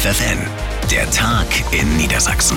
FFN, der Tag in Niedersachsen.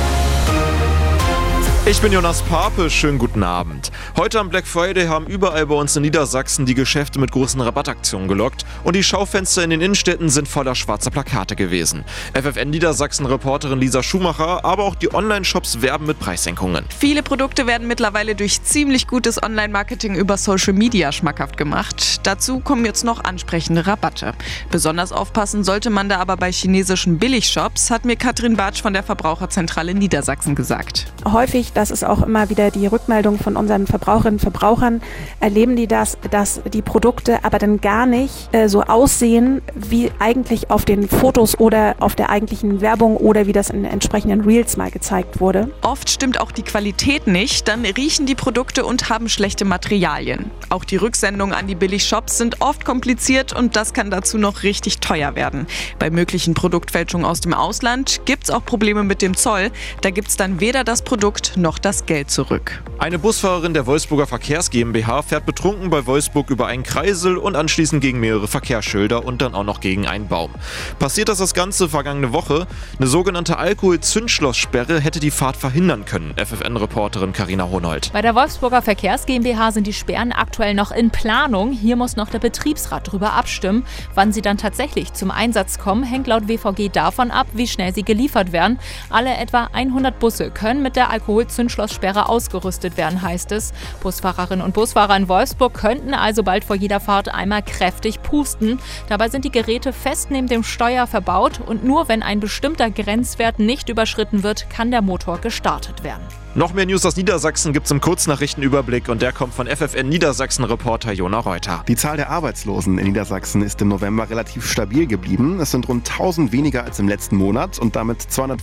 Ich bin Jonas Pape, schönen guten Abend. Heute am Black Friday haben überall bei uns in Niedersachsen die Geschäfte mit großen Rabattaktionen gelockt und die Schaufenster in den Innenstädten sind voller schwarzer Plakate gewesen. FFN Niedersachsen-Reporterin Lisa Schumacher, aber auch die Online-Shops werben mit Preissenkungen. Viele Produkte werden mittlerweile durch ziemlich gutes Online-Marketing über Social Media schmackhaft gemacht. Dazu kommen jetzt noch ansprechende Rabatte. Besonders aufpassen sollte man da aber bei chinesischen Billigshops, hat mir Katrin Bartsch von der Verbraucherzentrale Niedersachsen gesagt. Häufig, das ist auch immer wieder die Rückmeldung von unseren Verbraucherinnen und Verbrauchern, erleben die das, dass die Produkte aber dann gar nicht so aussehen, wie eigentlich auf den Fotos oder auf der eigentlichen Werbung oder wie das in entsprechenden Reels mal gezeigt wurde. Oft stimmt auch die Qualität nicht, dann riechen die Produkte und haben schlechte Materialien. Auch die Rücksendungen an die Billigshops sind oft kompliziert und das kann dazu noch richtig teuer werden. Bei möglichen Produktfälschungen aus dem Ausland gibt es auch Probleme mit dem Zoll. Da gibt es dann weder das Produkt noch das Geld zurück. Eine Busfahrerin der Wolfsburger Verkehrs GmbH fährt betrunken bei Wolfsburg über einen Kreisel und anschließend gegen mehrere Verkehrsschilder und dann auch noch gegen einen Baum. Passiert das Ganze vergangene Woche. Eine sogenannte Alkohol-Zündschlosssperre hätte die Fahrt verhindern können, FFN-Reporterin Carina Honold. Bei der Wolfsburger Verkehrs GmbH sind die Sperren aktuell noch in Planung. Hier muss noch der Betriebsrat darüber abstimmen. Wann sie dann tatsächlich zum Einsatz kommen, hängt laut WVG davon ab, wie schnell sie geliefert werden. Alle etwa 100 Busse können mit der Alkoholzündschlosssperre ausgerüstet werden, heißt es. Busfahrerinnen und Busfahrer in Wolfsburg könnten also bald vor jeder Fahrt einmal kräftig pusten. Dabei sind die Geräte fest neben dem Steuer verbaut und nur wenn ein bestimmter Grenzwert nicht überschritten wird, kann der Motor gestartet werden. Noch mehr News aus Niedersachsen gibt's im Kurznachrichtenüberblick und der kommt von FFN Niedersachsen-Reporter Jona Reuter. Die Zahl der Arbeitslosen in Niedersachsen ist im November relativ stabil geblieben. Es sind rund 1000 weniger als im letzten Monat und damit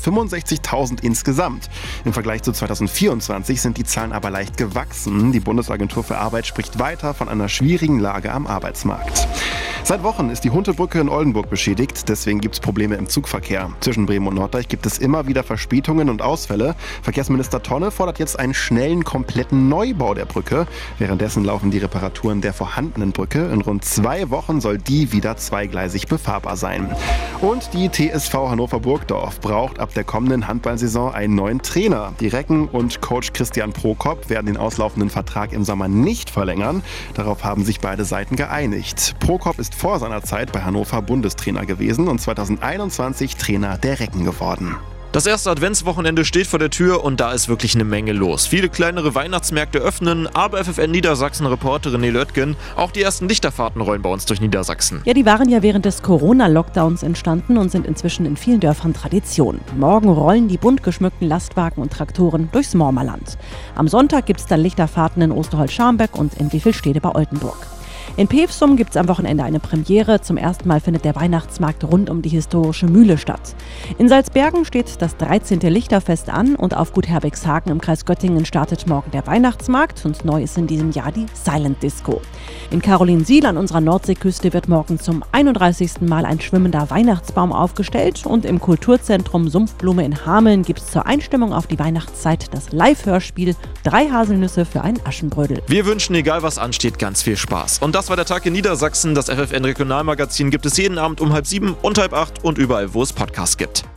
265.000 insgesamt. Im Vergleich zu 2024 sind die Zahlen aber leicht gewachsen. Die Bundesagentur für Arbeit spricht weiter von einer schwierigen Lage am Arbeitsmarkt. Seit Wochen ist die Huntebrücke in Oldenburg beschädigt, deswegen gibt es Probleme im Zugverkehr. Zwischen Bremen und Norddeich gibt es immer wieder Verspätungen und Ausfälle. Verkehrsminister Tonne fordert jetzt einen schnellen, kompletten Neubau der Brücke. Währenddessen laufen die Reparaturen der vorhandenen Brücke. In rund 2 Wochen soll die wieder zweigleisig befahrbar sein. Und die TSV Hannover-Burgdorf braucht ab der kommenden Handballsaison einen neuen Trainer. Die Recken und Coach Christian Prokop werden den auslaufenden Vertrag im Sommer nicht verlängern. Darauf haben sich beide Seiten geeinigt. Prokop ist vor seiner Zeit bei Hannover Bundestrainer gewesen und 2021 Trainer der Recken geworden. Das erste Adventswochenende steht vor der Tür und da ist wirklich eine Menge los. Viele kleinere Weihnachtsmärkte öffnen, aber FFN Niedersachsen-Reporterin Nele Oettgen, auch die ersten Lichterfahrten rollen bei uns durch Niedersachsen. Ja, die waren ja während des Corona-Lockdowns entstanden und sind inzwischen in vielen Dörfern Tradition. Morgen rollen die bunt geschmückten Lastwagen und Traktoren durchs Mormerland. Am Sonntag gibt es dann Lichterfahrten in Osterholz-Scharmbeck und in Wiefelstede bei Oldenburg. In Pevsum gibt es am Wochenende eine Premiere. Zum ersten Mal findet der Weihnachtsmarkt rund um die historische Mühle statt. In Salzbergen steht das 13. Lichterfest an und auf Gut Herbergshagen im Kreis Göttingen startet morgen der Weihnachtsmarkt und neu ist in diesem Jahr die Silent Disco. In Karolinsiel an unserer Nordseeküste wird morgen zum 31. Mal ein schwimmender Weihnachtsbaum aufgestellt und im Kulturzentrum Sumpfblume in Hameln gibt es zur Einstimmung auf die Weihnachtszeit das Live-Hörspiel 3 Haselnüsse für einen Aschenbrödel. Wir wünschen, egal was ansteht, ganz viel Spaß. Und das war der Tag in Niedersachsen. Das FFN Regionalmagazin gibt es jeden Abend um 6:30 und 7:30 und überall, wo es Podcasts gibt.